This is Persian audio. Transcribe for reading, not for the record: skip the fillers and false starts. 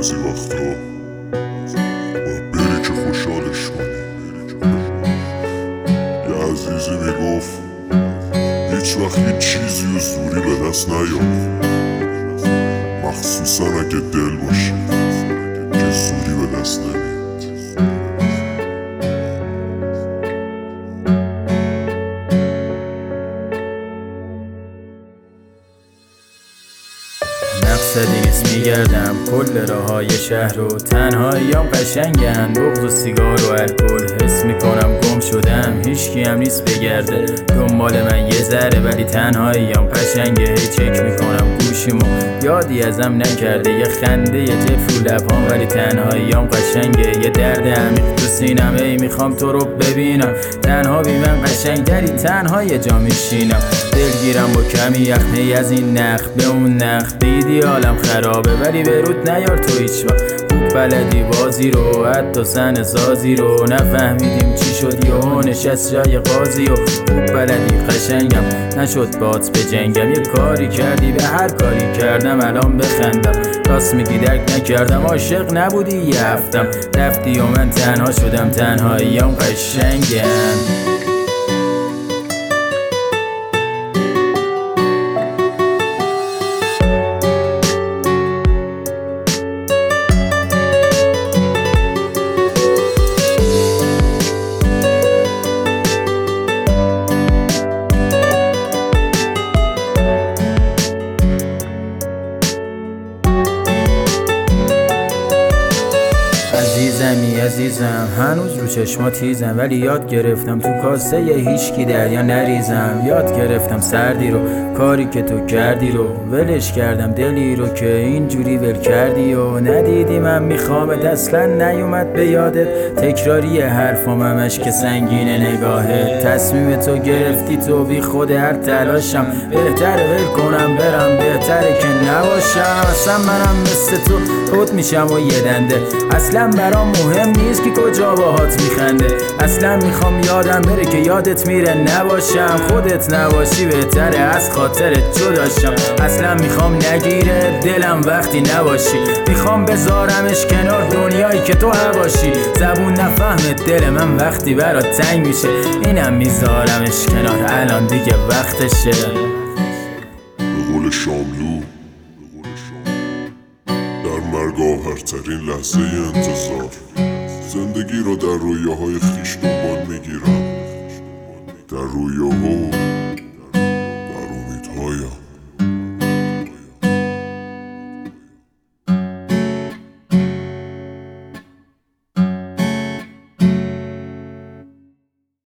بعضی وقتا باید بری که خوشحالش کنی. یه عزیزی میگفت هیچ وقت هیچ چیزی و زوری به دست نیار، مخصوصا اگه دل باشه که زوری به دست نمیاد. مقصدی نیست میگردم کل راههای شهر رو، تنهاییام قشنگن، بغض و سیگار و الکل. حس میکنم گم شدم، هیچکی هم نیست بگرده دنبال من یه ذره، ولی تنهاییام قشنگه. هی چک میکنم گوشیمو یادی ازم نکرده، یه خنده یه جف رو لبام، ولی تنهاییام قشنگه. یه درد عمیق تو سینم، ای میخوام تو رو ببینم، تنها بی من قشنگتری، تنها یه جا میشینم. دلگیرم با کمی یخنی از این نخ به اون نخ، دیدی حالم خرابه ولی به رود نیار تو هیچ وقت. خوب بلدی بازی رو، حتی سن سازی رو، نفهمیدیم چی شد یهو نشست جای قاضی. و خوب بلدی قشنگم، نشد بات به جنگم، یه کاری کردی به هر کاری کردم الان بخندم. راست میگی درک نکردم، عاشق نبودی یه هفتم، رفتی و من تنها شدم، تنهاییام قشنگم. عزیزم هنوز رو چشما تیزم، ولی یاد گرفتم تو کاسه هیچکی دریا نریزم. یاد گرفتم سردی رو، کاری که تو کردی رو ولش کردم، دلی رو که اینجوری ول کردی و ندیدی من میخوامت، اصلا نیومد به یادت تکراری حرفم، همش که سنگینه نگاهت. تصمیم تو گرفتی تو بی خود هر تلاشم، بهتره ول کنم برم، بهتره که نباشم. اصلا منم مثل تو خود میشم و یه دنده، اصلا برام مهم نیست که کجا باهات میخنده. اصلا میخوام یادم بره که یادت میره نباشم، خودت نباشی بهتره از خاطرت جداشم. اصلا میخوام نگیره دلم وقتی نباشی، میخوام بذارمش کنار دنیایی که تو هواشی. زبون نفهمه دل من وقتی برات تنگ میشه، اینم میذارمش کنار الان دیگه وقتشه. به قول شاملو در مرگ آخرترین لحظه انتظار، زندگی رو در رویاهای خیش دنبال میگیرم، در رویاها